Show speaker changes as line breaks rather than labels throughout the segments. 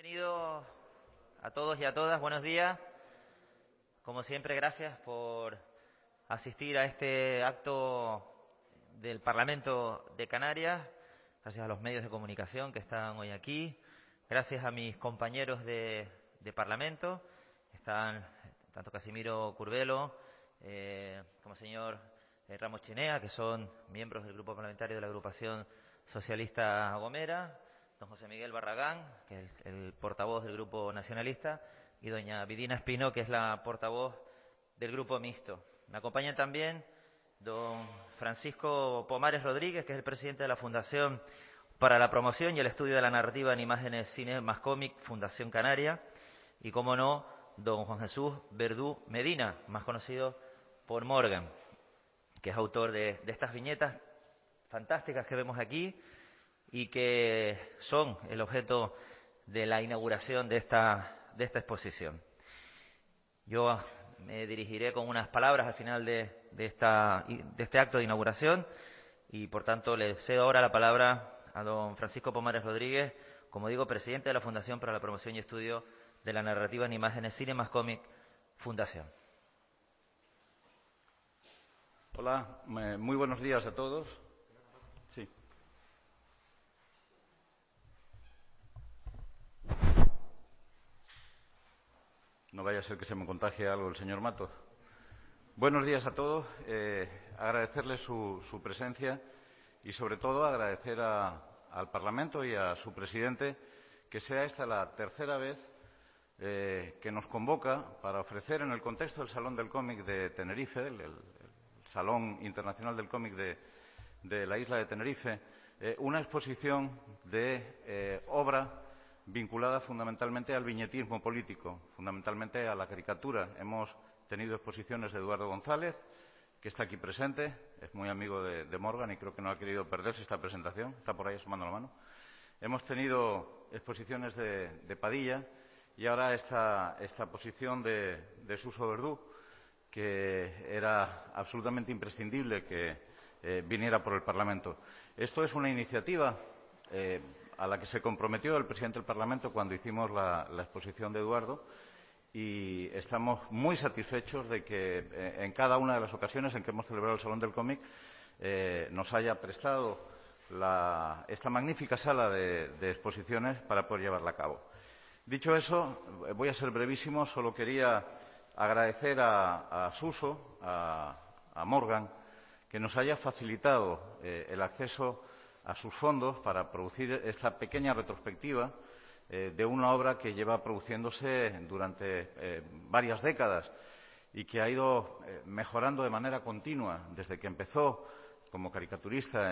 Bienvenido a todos y a todas, buenos días. Como siempre, gracias por asistir a este acto del Parlamento de Canarias. Gracias a los medios de comunicación que están hoy aquí. Gracias a mis compañeros de Parlamento. Están tanto Casimiro Curbelo como el señor Ramos Chinea, que son miembros del grupo parlamentario de la agrupación socialista Gomera. Don José Miguel Barragán, que es el portavoz del Grupo Nacionalista, y doña Vidina Espino, que es la portavoz del Grupo Mixto. Me acompañan también don Francisco Pomares Rodríguez, que es el presidente de la Fundación para la Promoción y el Estudio de la Narrativa en Imágenes, Cine más Cómic, Fundación Canaria, y, como no, don Juan Jesús Verdú Medina, más conocido por Morgan, que es autor de estas viñetas fantásticas que vemos aquí, y que son el objeto de la inauguración de esta exposición. Yo me dirigiré con unas palabras al final de este acto de inauguración y, por tanto, le cedo ahora la palabra a don Francisco Pomares Rodríguez, como digo, presidente de la Fundación para la Promoción y Estudio de la Narrativa en Imágenes, Cine más Cómic, Fundación.
Hola, muy buenos días a todos. Sí. No vaya a ser que se me contagie algo el señor Matos. Buenos días a todos. Agradecerles su presencia y, sobre todo, agradecer al Parlamento y a su presidente que sea esta la tercera vez que nos convoca para ofrecer, en el contexto del Salón del Cómic de Tenerife, el Salón Internacional del Cómic de la isla de Tenerife, una exposición de obra vinculada fundamentalmente al viñetismo político, fundamentalmente a la caricatura. Hemos tenido exposiciones de Eduardo González, que está aquí presente, es muy amigo de Morgan y creo que no ha querido perderse esta presentación, está por ahí asomando la mano. Hemos tenido exposiciones de Padilla y ahora esta exposición de Suso Verdú, que era absolutamente imprescindible que viniera por el Parlamento. Esto es una iniciativa a la que se comprometió el presidente del Parlamento cuando hicimos la exposición de Eduardo, y estamos muy satisfechos de que en cada una de las ocasiones en que hemos celebrado el Salón del Cómic nos haya prestado esta magnífica sala de exposiciones para poder llevarla a cabo. Dicho eso, voy a ser brevísimo. Solo quería agradecer a Suso, a Morgan, que nos haya facilitado el acceso a sus fondos para producir esta pequeña retrospectiva de una obra que lleva produciéndose durante varias décadas y que ha ido mejorando de manera continua desde que empezó como caricaturista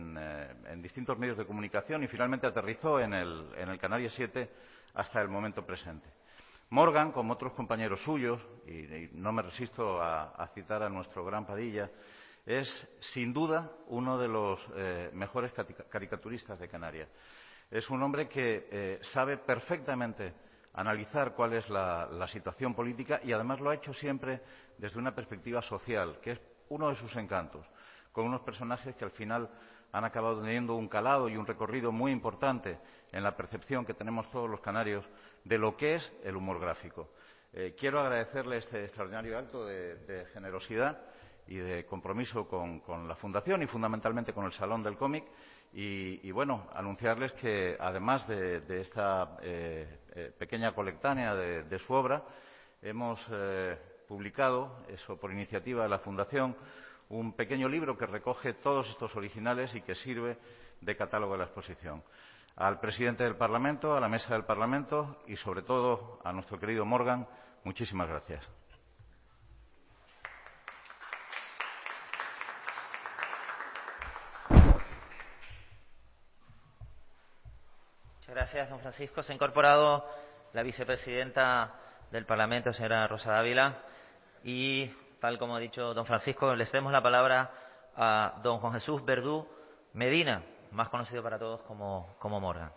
en distintos medios de comunicación y finalmente aterrizó en el Canarias 7 hasta el momento presente. Morgan, como otros compañeros suyos, y no me resisto a citar a nuestro gran Padilla, es sin duda uno de los mejores caricaturistas de Canarias. Es un hombre que sabe perfectamente analizar cuál es la situación política y además lo ha hecho siempre desde una perspectiva social, que es uno de sus encantos, con unos personajes que al final han acabado teniendo un calado y un recorrido muy importante en la percepción que tenemos todos los canarios de lo que es el humor gráfico. Quiero agradecerle este extraordinario acto de generosidad y de compromiso con la Fundación y fundamentalmente con el Salón del Cómic y bueno, anunciarles que además de esta pequeña colectánea de su obra, hemos publicado, eso por iniciativa de la Fundación, un pequeño libro que recoge todos estos originales y que sirve de catálogo de la exposición. Al presidente del Parlamento, a la mesa del Parlamento y, sobre todo, a nuestro querido Morgan, muchísimas gracias.
Muchas gracias, don Francisco. Se ha incorporado la vicepresidenta del Parlamento, señora Rosa Dávila, y, tal como ha dicho don Francisco, le cedemos la palabra a don Juan Jesús Verdú Medina, más conocido para todos como Morgan.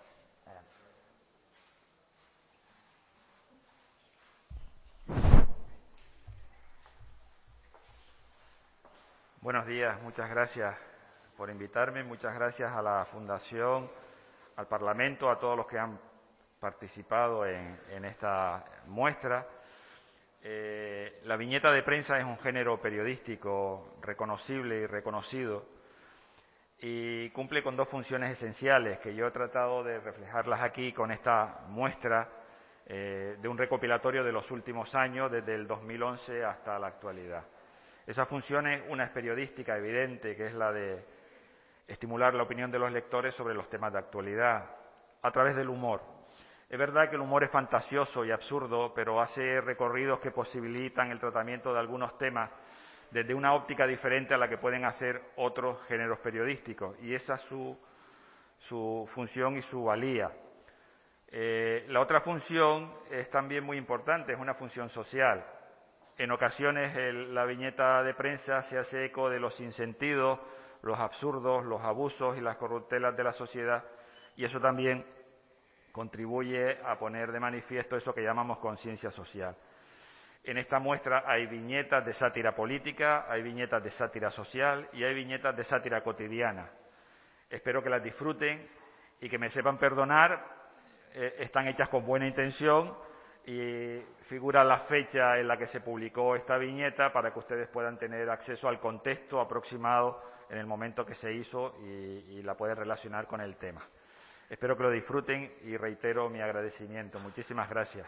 Buenos días, muchas gracias por invitarme, muchas gracias a la Fundación, al Parlamento, a todos los que han participado en esta muestra. La viñeta de prensa es un género periodístico reconocible y reconocido y cumple con dos funciones esenciales que yo he tratado de reflejarlas aquí con esta muestra de un recopilatorio de los últimos años, desde el 2011 hasta la actualidad. Esa función es una es periodística evidente, que es la de estimular la opinión de los lectores sobre los temas de actualidad a través del humor. Es verdad que el humor es fantasioso y absurdo, pero hace recorridos que posibilitan el tratamiento de algunos temas desde una óptica diferente a la que pueden hacer otros géneros periodísticos, y esa es su función y su valía. La otra función es también muy importante, es una función social. En ocasiones la viñeta de prensa se hace eco de los sinsentidos, los absurdos, los abusos y las corruptelas de la sociedad, y eso también contribuye a poner de manifiesto eso que llamamos conciencia social. En esta muestra hay viñetas de sátira política, hay viñetas de sátira social y hay viñetas de sátira cotidiana. Espero que las disfruten y que me sepan perdonar. Están hechas con buena intención y figura la fecha en la que se publicó esta viñeta para que ustedes puedan tener acceso al contexto aproximado en el momento que se hizo y la pueden relacionar con el tema. Espero que lo disfruten y reitero mi agradecimiento. Muchísimas gracias.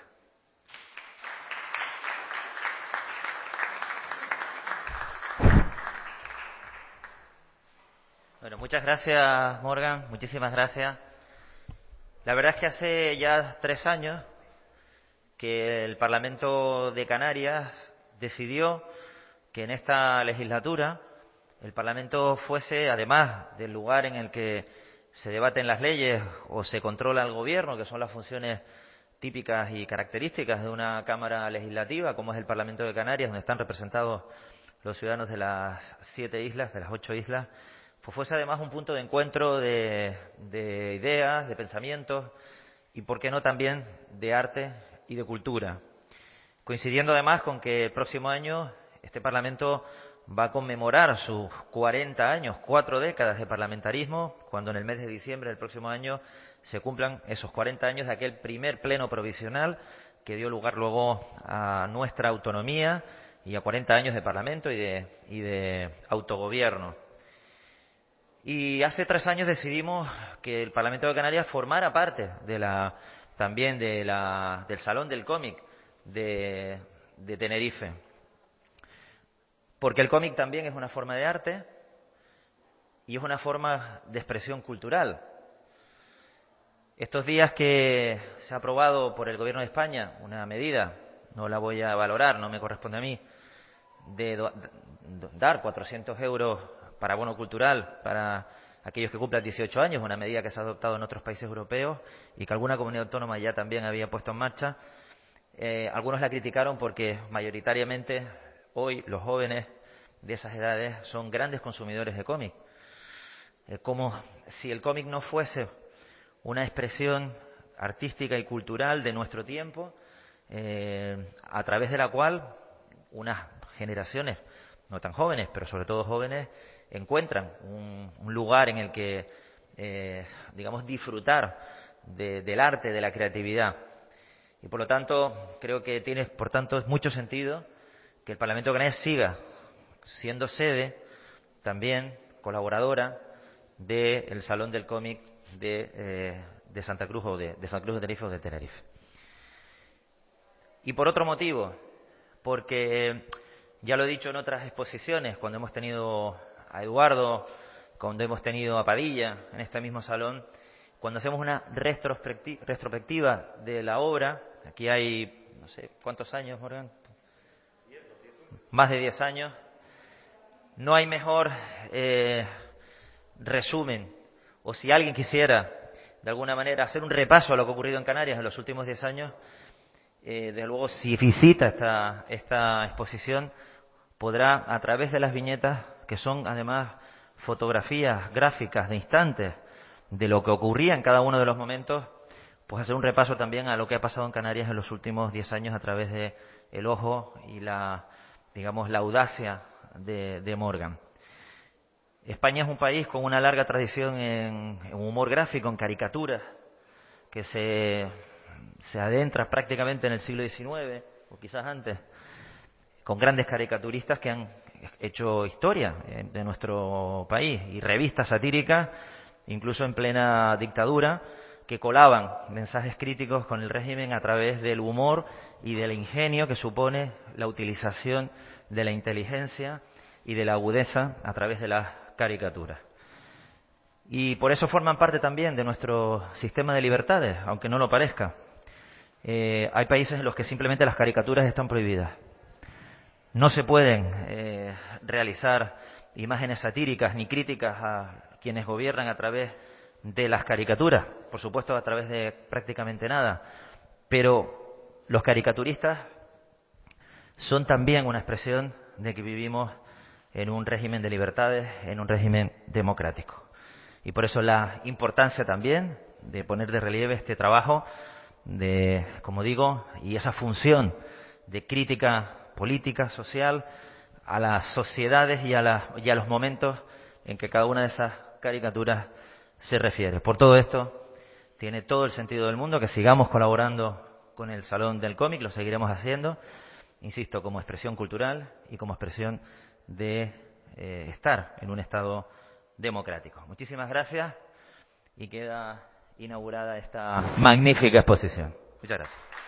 Bueno, muchas gracias, Morgan. Muchísimas gracias. La verdad es que hace ya 3 años que el Parlamento de Canarias decidió que en esta legislatura el Parlamento fuese, además del lugar en el que se debaten las leyes o se controla el gobierno, que son las funciones típicas y características de una Cámara Legislativa, como es el Parlamento de Canarias, donde están representados los ciudadanos de las 7 islas, de las 8 islas, pues fuese además un punto de encuentro de ideas, de pensamientos y, por qué no, también de arte y de cultura. Coincidiendo además con que el próximo año este Parlamento va a conmemorar sus 40 años, 4 décadas de parlamentarismo, cuando en el mes de diciembre del próximo año se cumplan esos 40 años de aquel primer pleno provisional que dio lugar luego a nuestra autonomía y a 40 años de Parlamento y de autogobierno. Y hace 3 años decidimos que el Parlamento de Canarias formara parte también del Salón del Cómic de Tenerife. Porque el cómic también es una forma de arte y es una forma de expresión cultural. Estos días que se ha aprobado por el Gobierno de España una medida, no la voy a valorar, no me corresponde a mí, de dar 400 euros para bono cultural para aquellos que cumplan 18 años, una medida que se ha adoptado en otros países europeos y que alguna comunidad autónoma ya también había puesto en marcha. Algunos la criticaron porque mayoritariamente hoy los jóvenes de esas edades son grandes consumidores de cómic. Como si el cómic no fuese una expresión artística y cultural de nuestro tiempo, a través de la cual unas generaciones no tan jóvenes, pero sobre todo jóvenes, encuentran un lugar en el que, digamos, disfrutar del arte, de la creatividad. Y por lo tanto, creo que tiene, por tanto, mucho sentido que el Parlamento de Canarias siga siendo sede, también colaboradora, del Salón del Cómic de Santa Cruz o de Santa Cruz de Tenerife o de Tenerife. Y por otro motivo, porque ya lo he dicho en otras exposiciones, cuando hemos tenido a Eduardo, cuando hemos tenido a Padilla en este mismo salón, cuando hacemos una retrospectiva de la obra, aquí hay, no sé, ¿cuántos años, Morgan? Más de 10 años. No hay mejor resumen, o si alguien quisiera, de alguna manera, hacer un repaso a lo que ha ocurrido en Canarias en los últimos 10 años, desde luego, si visita esta exposición, podrá, a través de las viñetas, que son además fotografías gráficas de instantes de lo que ocurría en cada uno de los momentos, pues hacer un repaso también a lo que ha pasado en Canarias en los últimos 10 años a través de el ojo y la audacia de Morgan. España es un país con una larga tradición en humor gráfico, en caricaturas, que se se adentra prácticamente en el siglo XIX, o quizás antes, con grandes caricaturistas que han hecho historia de nuestro país, y revistas satíricas, incluso en plena dictadura, que colaban mensajes críticos con el régimen a través del humor y del ingenio que supone la utilización de la inteligencia y de la agudeza a través de las caricaturas. Y por eso forman parte también de nuestro sistema de libertades, aunque no lo parezca. Hay países en los que simplemente las caricaturas están prohibidas. No se pueden realizar imágenes satíricas ni críticas a quienes gobiernan a través de las caricaturas, por supuesto a través de prácticamente nada, pero los caricaturistas son también una expresión de que vivimos en un régimen de libertades, en un régimen democrático. Y por eso la importancia también de poner de relieve este trabajo de, como digo, y esa función de crítica política, social, a las sociedades y a los momentos en que cada una de esas caricaturas se refiere. Por todo esto, tiene todo el sentido del mundo que sigamos colaborando con el Salón del Cómic, lo seguiremos haciendo, insisto, como expresión cultural y como expresión de estar en un Estado democrático. Muchísimas gracias y queda inaugurada esta magnífica exposición. Muchas gracias.